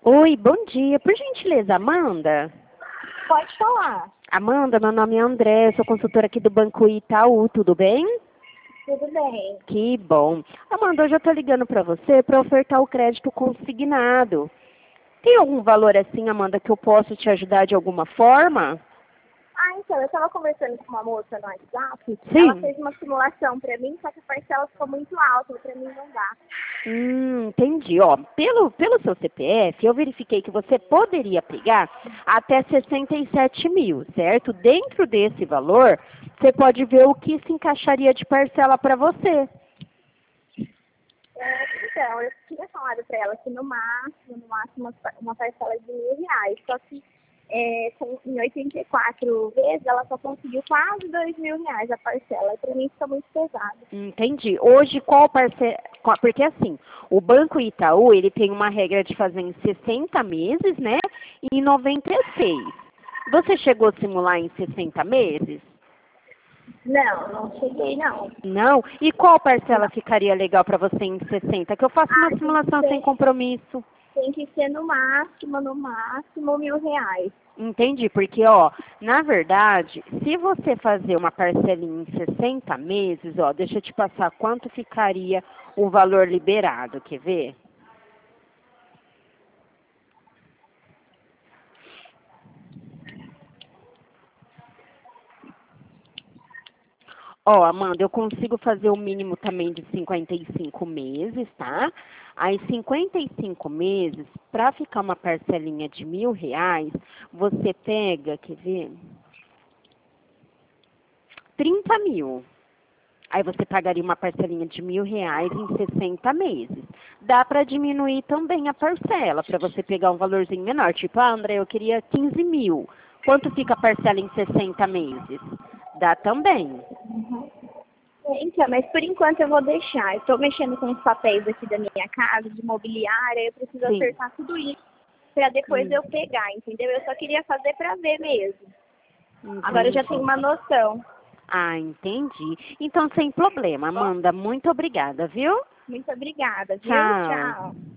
Oi, bom dia. Por gentileza, Amanda? Pode falar. Amanda, meu nome é André, eu sou consultora aqui do Banco Itaú, tudo bem? Tudo bem. Que bom. Amanda, hoje eu tô ligando para você para ofertar o crédito consignado. Tem algum valor assim, Amanda, que eu posso te ajudar de alguma forma? Então, eu estava conversando com uma moça no WhatsApp, ela Sim. fez uma simulação para mim, só que a parcela ficou muito alta, para mim não dá. Entendi. Ó, pelo seu CPF, eu verifiquei que você poderia pegar até 67 mil, certo? Dentro desse valor, você pode ver o que se encaixaria de parcela para você. Então, eu tinha falado para ela que no máximo uma parcela de R$ 1.000, só que em 84 vezes ela só conseguiu quase R$ 2.000 a parcela, e para mim fica muito pesado. Entendi. Hoje, qual parcela... Porque assim, o Banco Itaú, ele tem uma regra de fazer em 60 meses, né? E em 96. Você chegou a simular em 60 meses? Não cheguei não. Não? E qual parcela ficaria legal para você em 60? Que eu faço uma Tem que simulação sem ser, compromisso. tem que ser no máximo R$ 1.000. Entendi, porque, ó, na verdade, se você fazer uma parcelinha em 60 meses, ó, deixa eu te passar quanto ficaria o valor liberado, quer ver? Ó, Amanda, eu consigo fazer o mínimo também de 55 meses, tá? Aí, 55 meses, para ficar uma parcelinha de R$ 1.000, você pega, quer ver? 30 mil. Aí você pagaria uma parcelinha de R$ 1.000 em 60 meses. Dá para diminuir também a parcela, para você pegar um valorzinho menor. Tipo, André, eu queria 15 mil. Quanto fica a parcela em 60 meses? Dá também. Então, mas por enquanto eu vou deixar. Eu estou mexendo com os papéis aqui da minha casa, de imobiliária, eu preciso Sim. acertar tudo isso para depois Hum, eu pegar, entendeu? Eu só queria fazer para ver mesmo. Agora eu já tenho entendi. uma noção. Ah, entendi. Então, sem problema, Amanda. Muito obrigada, viu? Muito obrigada, viu? Tchau. Tchau.